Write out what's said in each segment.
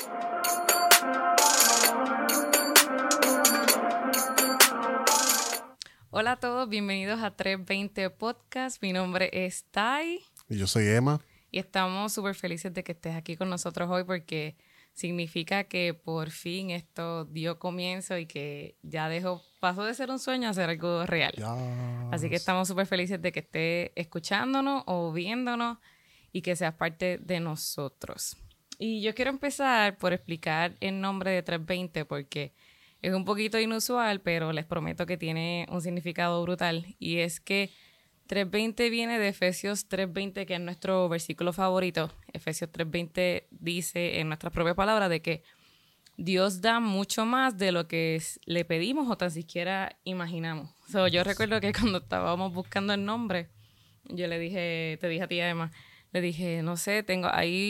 Hola a todos, bienvenidos a 320 Podcast. Mi nombre es Tai. Y yo soy Emma. Y estamos súper felices de que estés aquí con nosotros hoy porque significa que por fin esto dio comienzo y que ya pasó de ser un sueño a ser algo real. Yes. Así que estamos súper felices de que estés escuchándonos o viéndonos y que seas parte de nosotros. Y yo quiero empezar por explicar el nombre de 320 porque es un poquito inusual, pero les prometo que tiene un significado brutal. Y es que 3:20 viene de Efesios 3:20, que es nuestro versículo favorito. Efesios 3:20 dice en nuestras propias palabras de que Dios da mucho más de lo que le pedimos o tan siquiera imaginamos. Yo recuerdo que cuando estábamos buscando el nombre, yo te dije a ti, Emma, le dije, no sé, tengo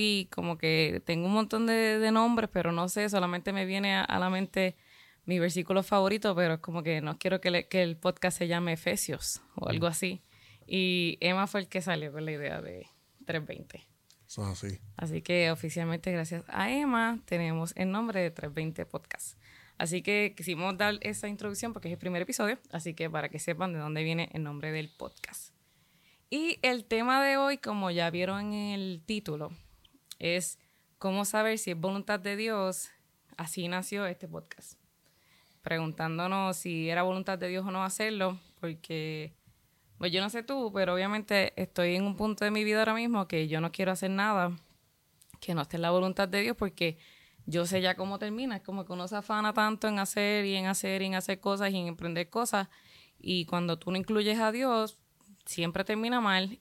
un montón de nombres, pero no sé, solamente me viene a la mente mi versículo favorito, pero es como que no quiero que el podcast se llame Efesios o algo así. Y Emma fue el que salió con la idea de 320. Eso es así. Así que oficialmente, gracias a Emma, tenemos el nombre de 320 Podcast. Así que quisimos dar esa introducción porque es el primer episodio, así que para que sepan de dónde viene el nombre del podcast. Y el tema de hoy, como ya vieron en el título, es cómo saber si es voluntad de Dios. Así nació este podcast. Preguntándonos si era voluntad de Dios o no hacerlo, porque, pues yo no sé tú, pero obviamente estoy en un punto de mi vida ahora mismo que yo no quiero hacer nada que no esté en la voluntad de Dios, porque yo sé ya cómo termina. Es como que uno se afana tanto en hacer y en hacer y en hacer cosas y en emprender cosas, y cuando tú no incluyes a Dios, siempre termina mal,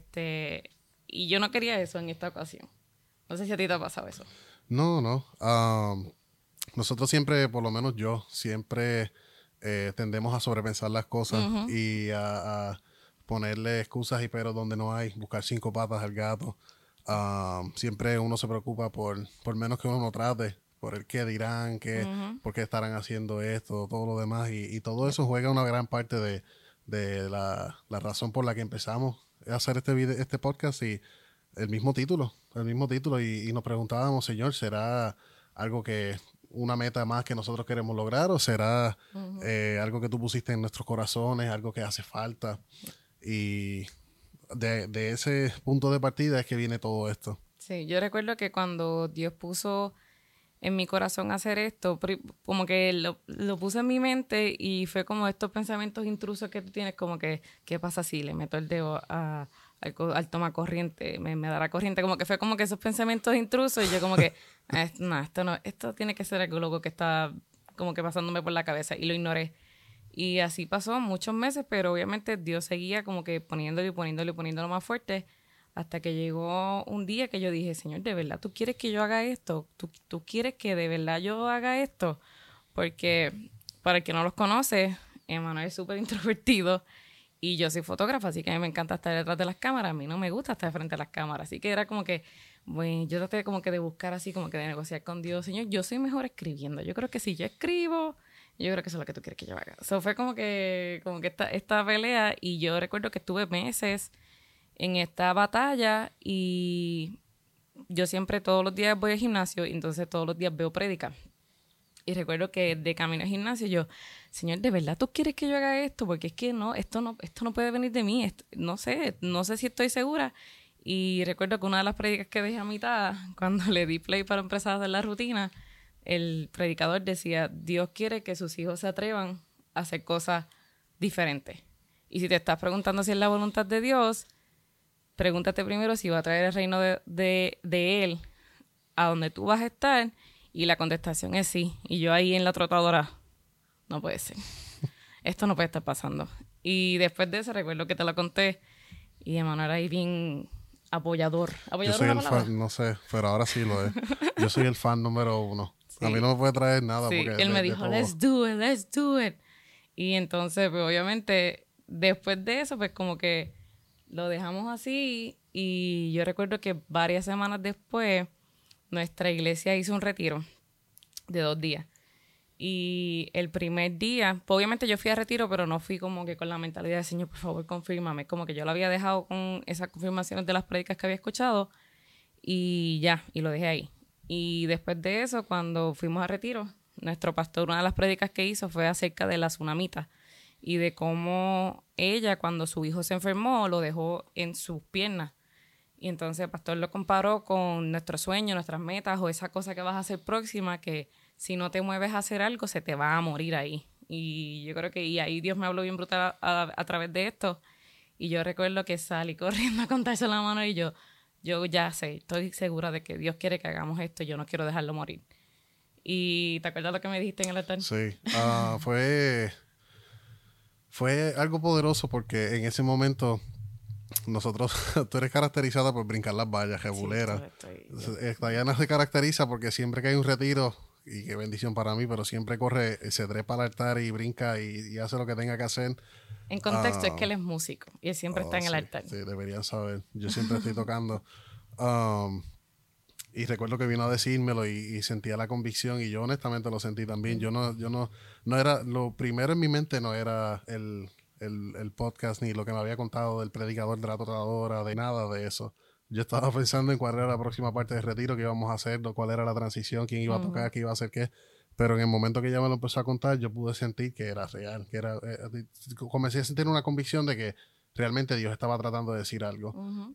y yo no quería eso en esta ocasión. No sé si a ti te ha pasado eso. No. Nosotros siempre, por lo menos yo, siempre tendemos a sobrepensar las cosas y a ponerle excusas y peros donde no hay, buscar 5 patas al gato. Siempre uno se preocupa por menos que uno trate, por el qué dirán, por qué estarán haciendo esto, todo lo demás. Y todo eso juega una gran parte de la razón por la que empezamos a hacer este podcast y el mismo título. Y nos preguntábamos, Señor, ¿será algo una meta más que nosotros queremos lograr o será algo que tú pusiste en nuestros corazones, algo que hace falta? Y de ese punto de partida es que viene todo esto. Sí, yo recuerdo que cuando Dios puso en mi corazón hacer esto, como que lo puse en mi mente y fue como estos pensamientos intrusos que tú tienes, como que, ¿qué pasa si le meto el dedo al tomacorriente? Me dará corriente, como que fue como que esos pensamientos intrusos y yo como que, esto tiene que ser algo loco que está como que pasándome por la cabeza, y lo ignoré. Y así pasó muchos meses, pero obviamente Dios seguía como que poniéndolo más fuerte, hasta que llegó un día que yo dije, Señor, ¿de verdad tú quieres que yo haga esto? ¿Tú quieres que de verdad yo haga esto? Porque, para el que no los conoce, Emanuel es súper introvertido y yo soy fotógrafa, así que a mí me encanta estar detrás de las cámaras. A mí no me gusta estar frente a las cámaras. Así que era como que, bueno, yo traté como que de buscar así, como que de negociar con Dios. Señor, yo soy mejor escribiendo. Yo creo que si yo escribo, yo creo que eso es lo que tú quieres que yo haga. Fue como que esta pelea, y yo recuerdo que estuve meses en esta batalla, y yo siempre todos los días voy al gimnasio y entonces todos los días veo prédica. Y recuerdo que de camino al gimnasio yo, Señor, ¿de verdad tú quieres que yo haga esto? Porque es que esto no puede venir de mí. No sé si estoy segura. Y recuerdo que una de las prédicas que dejé a mitad, cuando le di play para empezar a hacer la rutina, el predicador decía, Dios quiere que sus hijos se atrevan a hacer cosas diferentes. Y si te estás preguntando si es la voluntad de Dios, pregúntate primero si va a traer el reino de Él a donde tú vas a estar, y la contestación es sí. Y yo ahí en la trotadora, no puede ser. Esto no puede estar pasando. Y después de eso recuerdo que te lo conté y Emanuel ahí bien apoyador. Yo soy el fan, no sé, pero ahora sí lo es. Yo soy el fan número 1. Sí. A mí no me puede traer nada. Sí, porque él me dijo, let's do it. Y entonces, pues obviamente, después de eso, pues como que lo dejamos así, y yo recuerdo que varias semanas después nuestra iglesia hizo un retiro de 2 días. Y el primer día, pues obviamente yo fui a retiro, pero no fui como que con la mentalidad de Señor, por favor, confírmame. Como que yo lo había dejado con esas confirmaciones de las prédicas que había escuchado y ya, y lo dejé ahí. Y después de eso, cuando fuimos a retiro, nuestro pastor, una de las prédicas que hizo fue acerca de la tsunamita y de cómo ella, cuando su hijo se enfermó, lo dejó en sus piernas. Y entonces el pastor lo comparó con nuestros sueños, nuestras metas o esa cosa que vas a hacer próxima, que si no te mueves a hacer algo, se te va a morir ahí. Y yo creo que y ahí Dios me habló bien brutal a través de esto. Y yo recuerdo que salí corriendo a contarse la mano y yo ya sé, estoy segura de que Dios quiere que hagamos esto y yo no quiero dejarlo morir. ¿Y te acuerdas lo que me dijiste en el altar? Sí, fue algo poderoso porque en ese momento nosotros, tú eres caracterizada por brincar las vallas, regulera. Diana se caracteriza porque siempre que hay un retiro, y qué bendición para mí, pero siempre corre, se trepa al altar y brinca y hace lo que tenga que hacer. En contexto es que él es músico y él siempre está en el altar. Sí, deberían saber. Yo siempre estoy tocando. Y recuerdo que vino a decírmelo y sentía la convicción y yo honestamente lo sentí también. Yo no era, lo primero en mi mente no era el podcast ni lo que me había contado del predicador, de la tocadora, de nada de eso. Yo estaba pensando en cuál era la próxima parte del retiro que íbamos a hacer, cuál era la transición, quién iba a tocar, qué iba a hacer qué. Pero en el momento que ella me lo empezó a contar, yo pude sentir que era real, que era, comencé a sentir una convicción de que realmente Dios estaba tratando de decir algo.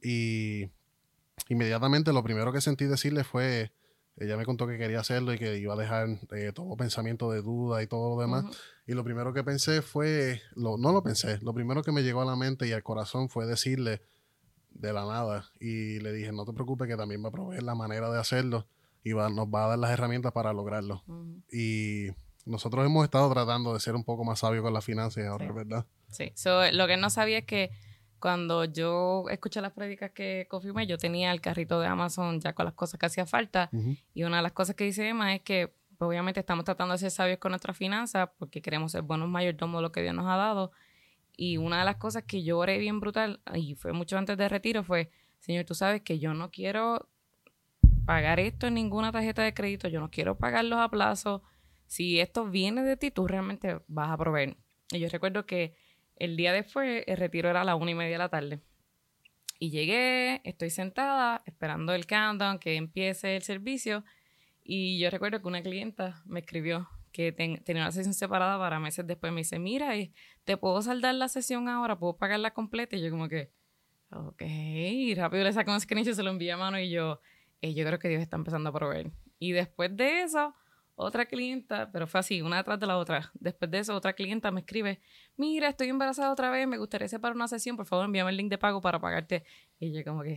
Y inmediatamente lo primero que sentí decirle fue, ella me contó que quería hacerlo y que iba a dejar todo pensamiento de duda y todo lo demás. Y lo primero que pensé fue, no lo pensé, lo primero que me llegó a la mente y al corazón fue decirle de la nada. Y le dije, no te preocupes que también va a proveer la manera de hacerlo y nos va a dar las herramientas para lograrlo. Y nosotros hemos estado tratando de ser un poco más sabios con las finanzas ahora, ¿verdad? Sí, lo que él no sabía es que cuando yo escuché las prédicas que confirmé, yo tenía el carrito de Amazon ya con las cosas que hacía falta. Y una de las cosas que dice Emma es que pues, obviamente estamos tratando de ser sabios con nuestras finanzas porque queremos ser buenos mayordomos de lo que Dios nos ha dado. Y una de las cosas que yo oré bien brutal, y fue mucho antes de retiro, fue, Señor, tú sabes que yo no quiero pagar esto en ninguna tarjeta de crédito, yo no quiero pagarlos a plazo. Si esto viene de ti, tú realmente vas a proveer. Y yo recuerdo que el día después, el retiro era a las 1:30 de la tarde. Y llegué, estoy sentada, esperando el countdown, que empiece el servicio. Y yo recuerdo que una clienta me escribió que tenía una sesión separada para meses después. Me dice, mira, ¿te puedo saldar la sesión ahora? ¿Puedo pagarla completa? Y yo como que, ok. Y rápido le saco un screenshot y se lo envié a mano y yo creo que Dios está empezando a proveer. Y después de eso, otra clienta, pero fue así, una detrás de la otra. Después de eso, otra clienta me escribe, mira, estoy embarazada otra vez, me gustaría separar una sesión, por favor, envíame el link de pago para pagarte. Y yo como que,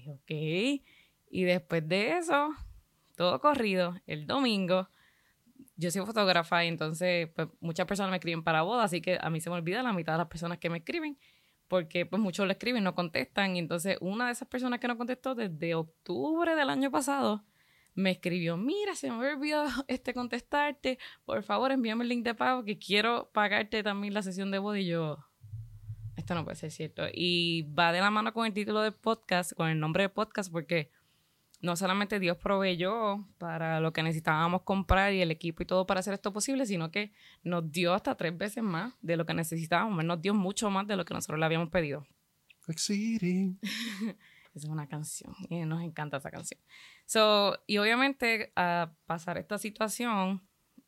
ok. Y después de eso, todo corrido, el domingo, yo soy fotógrafa y entonces pues, muchas personas me escriben para bodas, así que a mí se me olvida la mitad de las personas que me escriben, porque pues muchos le escriben, no contestan. Y entonces una de esas personas que no contestó desde octubre del año pasado, me escribió, mira, se me había olvidado contestarte, por favor envíame el link de pago que quiero pagarte también la sesión de boda. Y yo, esto no puede ser cierto. Y va de la mano con el título del podcast, con el nombre del podcast, porque no solamente Dios proveyó para lo que necesitábamos comprar y el equipo y todo para hacer esto posible, sino que nos dio hasta 3 veces más de lo que necesitábamos. Él nos dio mucho más de lo que nosotros le habíamos pedido. Exciting. Esa es una canción y nos encanta esa canción. Y obviamente a pasar esta situación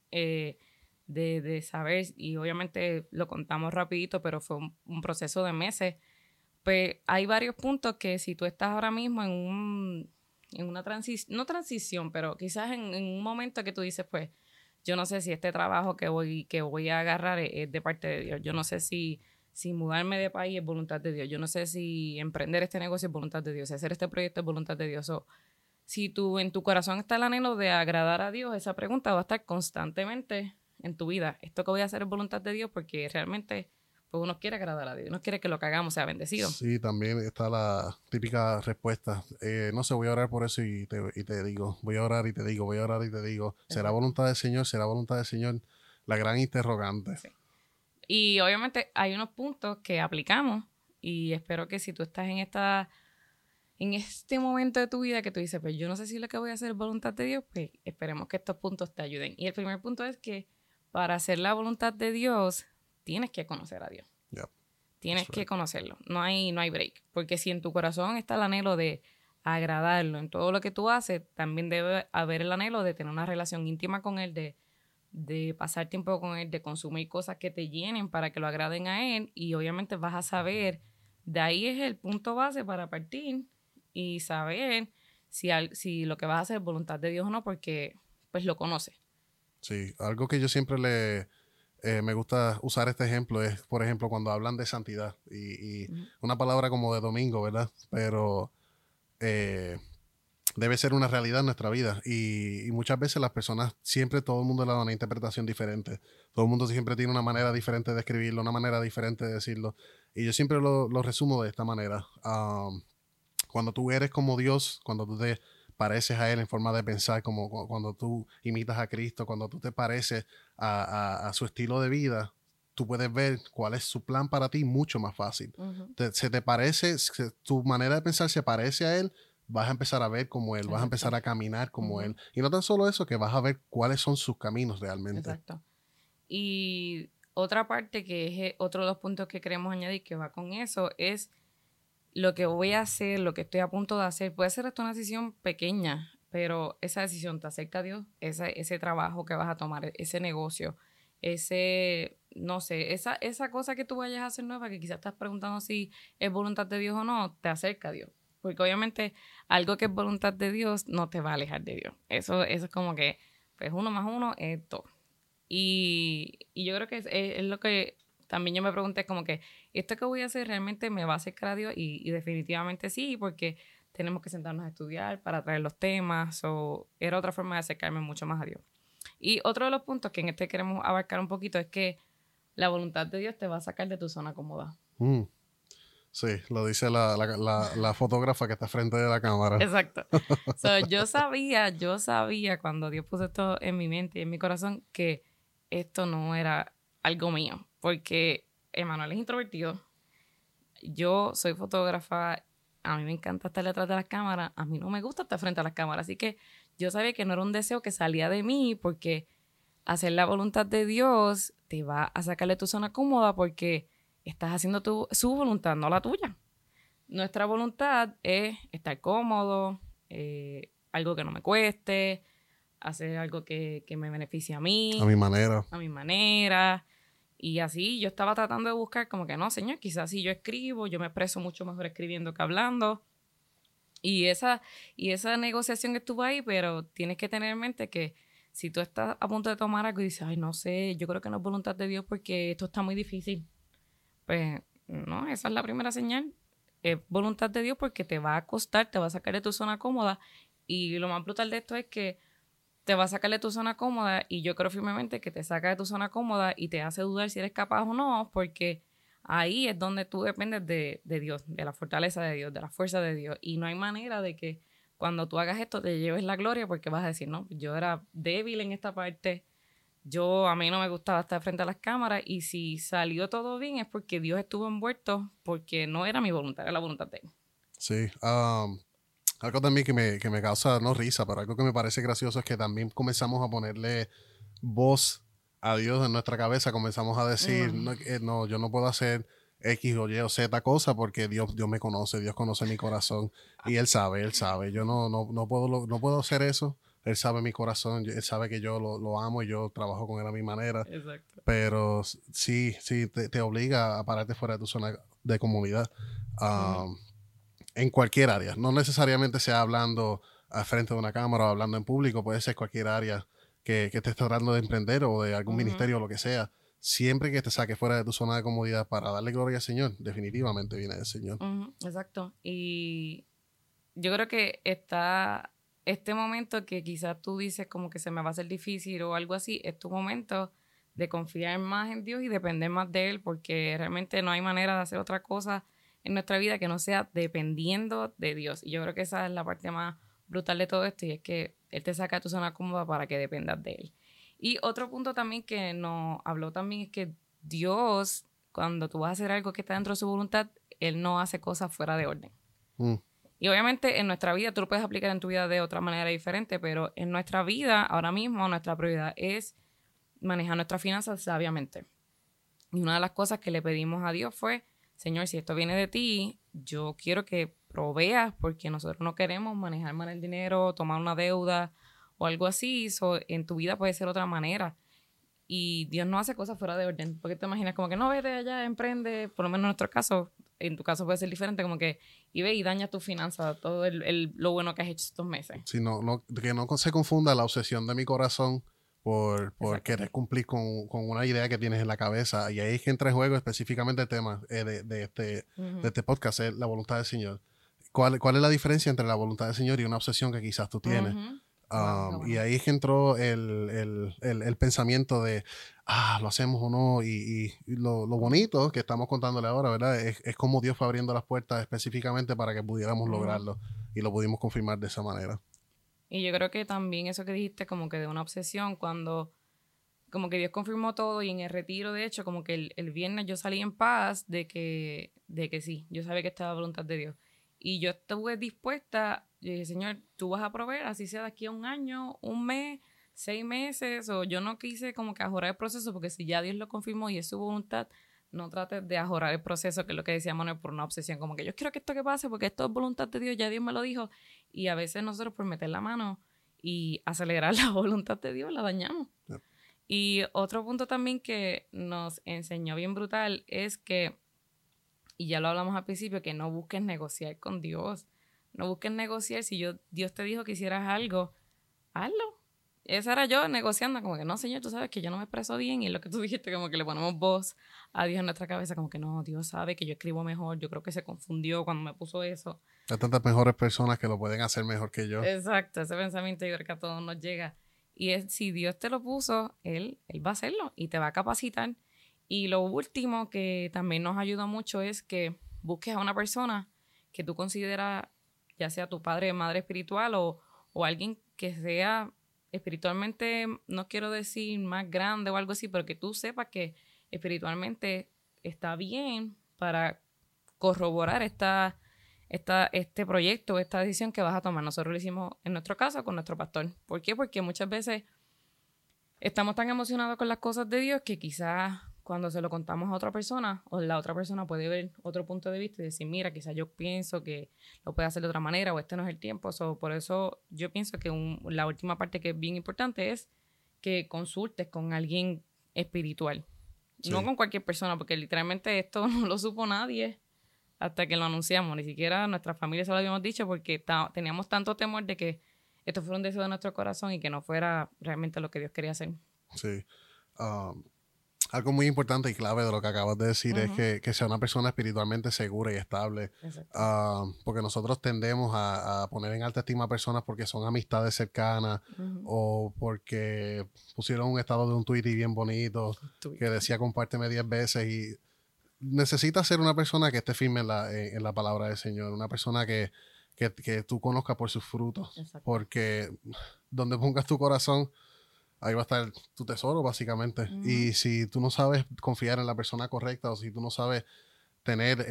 de saber, y obviamente lo contamos rapidito, pero fue un proceso de meses, pues hay varios puntos que si tú estás ahora mismo en una transición, no transición, pero quizás en un momento que tú dices, pues, yo no sé si este trabajo que voy a agarrar es de parte de Dios. Yo no sé si mudarme de país es voluntad de Dios. Yo no sé si emprender este negocio es voluntad de Dios. Si hacer este proyecto es voluntad de Dios. Si en tu corazón está el anhelo de agradar a Dios, esa pregunta va a estar constantemente en tu vida. ¿Esto que voy a hacer es voluntad de Dios? Porque realmente pues uno quiere agradar a Dios. Uno quiere que lo que hagamos sea bendecido. Sí, también está la típica respuesta. No sé, voy a orar por eso y te digo. Voy a orar y te digo, voy a orar y te digo. ¿Será voluntad del Señor? ¿Será voluntad del Señor? La gran interrogante. Sí. Y obviamente hay unos puntos que aplicamos y espero que si tú estás en este momento de tu vida que tú dices, pues yo no sé si lo que voy a hacer es voluntad de Dios, pues esperemos que estos puntos te ayuden. Y el primer punto es que para hacer la voluntad de Dios tienes que conocer a Dios. Yep. Tienes que conocerlo. No hay break. Porque si en tu corazón está el anhelo de agradarlo en todo lo que tú haces, también debe haber el anhelo de tener una relación íntima con Él, de pasar tiempo con Él, de consumir cosas que te llenen para que lo agraden a Él, y obviamente vas a saber, de ahí es el punto base para partir y saber si lo que vas a hacer es voluntad de Dios o no, porque pues lo conoces. Sí, algo que yo siempre me gusta usar este ejemplo es, por ejemplo, cuando hablan de santidad y una palabra como de domingo, ¿verdad? Pero eh, debe ser una realidad en nuestra vida y muchas veces las personas, siempre todo el mundo le da una interpretación diferente. Todo el mundo siempre tiene una manera diferente de escribirlo, una manera diferente de decirlo. Y yo siempre lo resumo de esta manera. Cuando tú eres como Dios, cuando tú te pareces a Él en forma de pensar, como cuando tú imitas a Cristo, cuando tú te pareces a su estilo de vida, tú puedes ver cuál es su plan para ti mucho más fácil. Se te parece, tu manera de pensar se parece a Él, vas a empezar a ver como Él, vas a empezar a caminar como Él. Y no tan solo eso, que vas a ver cuáles son sus caminos realmente. Exacto. Y otra parte que es otro de los puntos que queremos añadir que va con eso es lo que voy a hacer, lo que estoy a punto de hacer. Puede ser esto una decisión pequeña, pero esa decisión te acerca a Dios, ese trabajo que vas a tomar, ese negocio, no sé, esa cosa que tú vayas a hacer nueva, que quizás estás preguntando si es voluntad de Dios o no, te acerca a Dios. Porque obviamente algo que es voluntad de Dios no te va a alejar de Dios. Eso es como que, pues 1 más 1 es 2. Y yo creo que es lo que también yo me pregunté, como que, ¿esto que voy a hacer realmente me va a acercar a Dios? Y definitivamente sí, porque tenemos que sentarnos a estudiar para traer los temas, o era otra forma de acercarme mucho más a Dios. Y otro de los puntos que en este queremos abarcar un poquito es que la voluntad de Dios te va a sacar de tu zona cómoda. Sí, lo dice la fotógrafa que está frente de la cámara. Exacto. Yo sabía cuando Dios puso esto en mi mente y en mi corazón que esto no era algo mío, porque Emanuel es introvertido, yo soy fotógrafa, a mí me encanta estar detrás de las cámaras, a mí no me gusta estar frente a las cámaras, así que yo sabía que no era un deseo que salía de mí, porque hacer la voluntad de Dios te va a sacar de tu zona cómoda porque estás haciendo su voluntad, no la tuya. Nuestra voluntad es estar cómodo, algo que no me cueste, hacer algo que me beneficie a mí. A mi manera. A mi manera. Y así yo estaba tratando de buscar como que no, señor, quizás si yo escribo, yo me expreso mucho mejor escribiendo que hablando. Y esa negociación estuvo ahí, pero tienes que tener en mente que si tú estás a punto de tomar algo y dices, ay, no sé, yo creo que no es voluntad de Dios porque esto está muy difícil, pues no, esa es la primera señal. Es voluntad de Dios porque te va a costar, te va a sacar de tu zona cómoda. Y lo más brutal de esto es que te va a sacar de tu zona cómoda, y yo creo firmemente que te saca de tu zona cómoda y te hace dudar si eres capaz o no, porque ahí es donde tú dependes de Dios, de la fortaleza de Dios, de la fuerza de Dios. Y no hay manera de que cuando tú hagas esto te lleves la gloria, porque vas a decir, no, yo era débil en esta parte, a mí no me gustaba estar frente a las cámaras, y si salió todo bien es porque Dios estuvo envuelto, porque no era mi voluntad, era la voluntad de Él. Sí. Algo también que me causa, no risa, pero algo que me parece gracioso es que también comenzamos a ponerle voz a Dios en nuestra cabeza. Comenzamos a decir, no, yo no puedo hacer X o Y o Z cosa porque Dios me conoce, Dios conoce mi corazón y Él sabe. Yo no puedo hacer eso. Él sabe mi corazón, Él sabe que yo lo amo y yo trabajo con Él a mi manera. Exacto. Pero sí, te obliga a pararte fuera de tu zona de comodidad. En cualquier área, no necesariamente sea hablando al frente de una cámara o hablando en público, puede ser cualquier área que estés tratando de emprender o de algún ministerio o lo que sea. Siempre que te saques fuera de tu zona de comodidad para darle gloria al Señor, definitivamente viene del Señor. Exacto. Y yo creo que está este momento que quizás tú dices como que se me va a hacer difícil o algo así, es tu momento de confiar más en Dios y depender más de Él, porque realmente no hay manera de hacer otra cosa en nuestra vida que no sea dependiendo de Dios. Y yo creo que esa es la parte más brutal de todo esto, y es que Él te saca de tu zona cómoda para que dependas de Él. Y otro punto también que nos habló también es que Dios, cuando tú vas a hacer algo que está dentro de su voluntad, Él no hace cosas fuera de orden. Y obviamente en nuestra vida, tú lo puedes aplicar en tu vida de otra manera diferente, pero en nuestra vida, ahora mismo, nuestra prioridad es manejar nuestras finanzas sabiamente. Y una de las cosas que le pedimos a Dios fue, Señor, si esto viene de ti, yo quiero que proveas, porque nosotros no queremos manejar mal el dinero, tomar una deuda o algo así. En tu vida puede ser otra manera. Y Dios no hace cosas fuera de orden. Porque te imaginas como que no, vete allá, emprende. Por lo menos en nuestro caso, en tu caso puede ser diferente, como que y ve y daña tus finanzas, todo lo bueno que has hecho estos meses. Sí, que no se confunda la obsesión de mi corazón por querer cumplir con una idea que tienes en la cabeza. Y ahí es que entra en juego específicamente el tema de este podcast, es la voluntad del Señor. ¿Cuál es la diferencia entre la voluntad del Señor y una obsesión que quizás tú tienes? Wow, y ahí es que entró el pensamiento de, lo hacemos o no, y lo bonito que estamos contándole ahora, ¿verdad? Es como Dios fue abriendo las puertas específicamente para que pudiéramos lograrlo, y lo pudimos confirmar de esa manera. Y yo creo que también eso que dijiste como que de una obsesión, cuando como que Dios confirmó todo y en el retiro, de hecho, como que el viernes yo salí en paz de que sí, yo sabía que estaba la voluntad de Dios. Y yo estuve dispuesta, yo dije, Señor, tú vas a proveer, así sea de aquí a un año, un mes, 6 meses, o yo no quise como que ajorar el proceso, porque si ya Dios lo confirmó y es su voluntad, no trates de ajorar el proceso, que es lo que decía Manuel, por una obsesión, como que yo quiero que esto que pase, porque esto es voluntad de Dios, ya Dios me lo dijo, y a veces nosotros por meter la mano y acelerar la voluntad de Dios, la dañamos. Yep. Y otro punto también que nos enseñó bien brutal es que, y ya lo hablamos al principio, que no busques negociar con Dios. No busques negociar. Si Dios te dijo que hicieras algo, hazlo. Esa era yo negociando, como que no, Señor, tú sabes que yo no me expreso bien. Y es lo que tú dijiste, como que le ponemos voz a Dios en nuestra cabeza, como que no, Dios sabe que yo escribo mejor. Yo creo que se confundió cuando me puso eso. Hay tantas mejores personas que lo pueden hacer mejor que yo. Exacto, ese pensamiento yo creo que a todos nos llega. Y si Dios te lo puso, Él va a hacerlo y te va a capacitar. Y lo último que también nos ayuda mucho es que busques a una persona que tú consideras, ya sea tu padre o madre espiritual o alguien que sea espiritualmente, no quiero decir más grande o algo así, pero que tú sepas que espiritualmente está bien para corroborar este proyecto, esta decisión que vas a tomar. Nosotros lo hicimos en nuestro caso con nuestro pastor. ¿Por qué? Porque muchas veces estamos tan emocionados con las cosas de Dios que quizás cuando se lo contamos a otra persona, o la otra persona puede ver otro punto de vista y decir, mira, quizás yo pienso que lo puede hacer de otra manera o este no es el tiempo. Por eso yo pienso que la última parte que es bien importante es que consultes con alguien espiritual. Sí. No con cualquier persona, porque literalmente esto no lo supo nadie hasta que lo anunciamos. Ni siquiera a nuestra familia se lo habíamos dicho porque teníamos tanto temor de que esto fuera un deseo de nuestro corazón y que no fuera realmente lo que Dios quería hacer. Sí. Algo muy importante y clave de lo que acabas de decir es que sea una persona espiritualmente segura y estable. Porque nosotros tendemos a poner en alta estima a personas porque son amistades cercanas o porque pusieron un estado de un tweet bien bonito que decía compárteme 10 veces y necesitas ser una persona que esté firme en la palabra del Señor, una persona que tú conozcas por sus frutos. Exacto. Porque donde pongas tu corazón, ahí va a estar tu tesoro, básicamente. Y si tú no sabes confiar en la persona correcta o si tú no sabes tener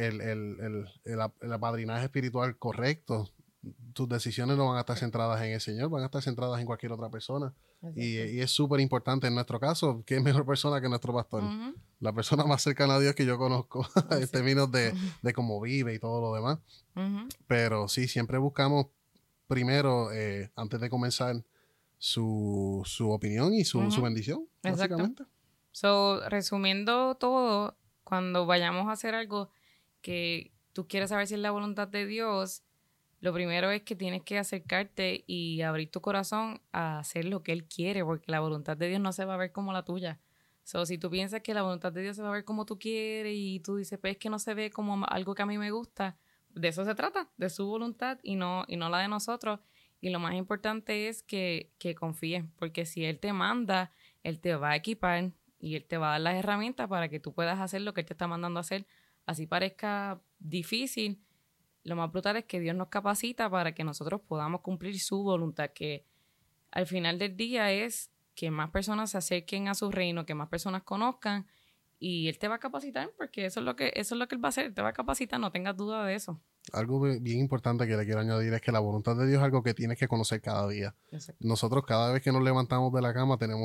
el apadrinaje espiritual correcto, tus decisiones no van a estar centradas en el Señor, van a estar centradas en cualquier otra persona. Y es súper importante en nuestro caso, ¿qué mejor persona que nuestro pastor? La persona más cercana a Dios que yo conozco en términos de cómo vive y todo lo demás. Pero sí, siempre buscamos primero, antes de comenzar, su opinión y su bendición, básicamente. Resumiendo todo, cuando vayamos a hacer algo que tú quieres saber si es la voluntad de Dios, lo primero es que tienes que acercarte y abrir tu corazón a hacer lo que Él quiere, porque la voluntad de Dios no se va a ver como la tuya. Si tú piensas que la voluntad de Dios se va a ver como tú quieres y tú dices, pues es que no se ve como algo que a mí me gusta, de eso se trata, de su voluntad y no la de nosotros. Y lo más importante es que confíes, porque si Él te manda, Él te va a equipar y Él te va a dar las herramientas para que tú puedas hacer lo que Él te está mandando a hacer. Así parezca difícil, lo más brutal es que Dios nos capacita para que nosotros podamos cumplir su voluntad, que al final del día es que más personas se acerquen a su reino, que más personas conozcan y Él te va a capacitar, porque eso es lo que Él va a hacer, Él te va a capacitar, no tengas duda de eso. Algo bien importante que le quiero añadir es que la voluntad de Dios es algo que tienes que conocer cada día. Exacto. Nosotros cada vez que nos levantamos de la cama tenemos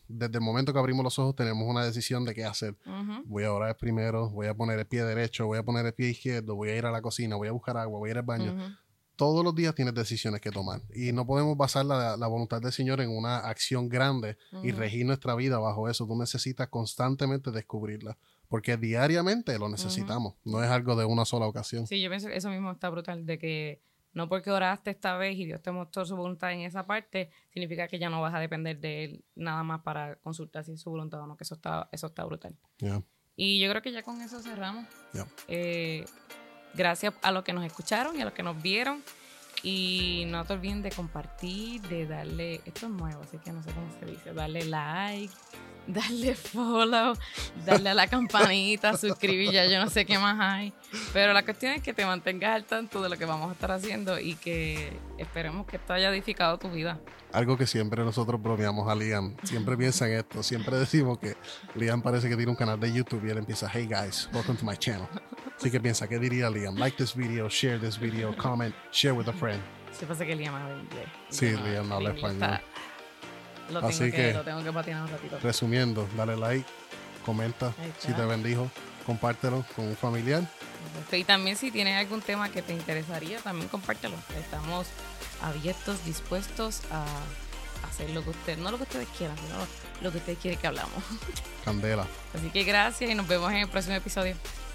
desde el momento que abrimos los ojos tenemos una decisión de qué hacer. Voy a orar primero, voy a poner el pie derecho, voy a poner el pie izquierdo, voy a ir a la cocina, voy a buscar agua, voy a ir al baño. Todos los días tienes decisiones que tomar y no podemos basar la voluntad del Señor en una acción grande y regir nuestra vida bajo eso. Tú necesitas constantemente descubrirla porque diariamente lo necesitamos. No es algo de una sola ocasión. Sí, yo pienso que eso mismo está brutal, de que no porque oraste esta vez y Dios te mostró su voluntad en esa parte, significa que ya no vas a depender de Él nada más para consultar si es su voluntad o no, que eso está brutal. Yeah. Y yo creo que ya con eso cerramos. Yeah. Gracias a los que nos escucharon y a los que nos vieron. Y no te olviden de compartir, de darle, esto es nuevo, así que no sé cómo se dice, darle like, darle follow, darle a la campanita, suscribir, ya yo no sé qué más hay. Pero la cuestión es que te mantengas al tanto de lo que vamos a estar haciendo y que esperemos que esto haya edificado tu vida. Algo que siempre nosotros bromeamos a Liam, siempre piensa en esto, siempre decimos que Liam parece que tiene un canal de YouTube y él empieza, hey guys, welcome to my channel. Así que piensa, ¿qué diría Liam? Like this video, share this video, comment, share with a friend. Sí, pasa que Liam habla inglés. Sí, Liam no habla español. Lo tengo que patinar un ratito. Resumiendo, dale like, comenta si te bendijo, compártelo con un familiar. Y también si tienes algún tema que te interesaría, también compártelo. Estamos abiertos, dispuestos a hacer lo que ustedes, no lo que ustedes quieran, sino lo que ustedes quieren que hablamos. Candela. Así que gracias y nos vemos en el próximo episodio.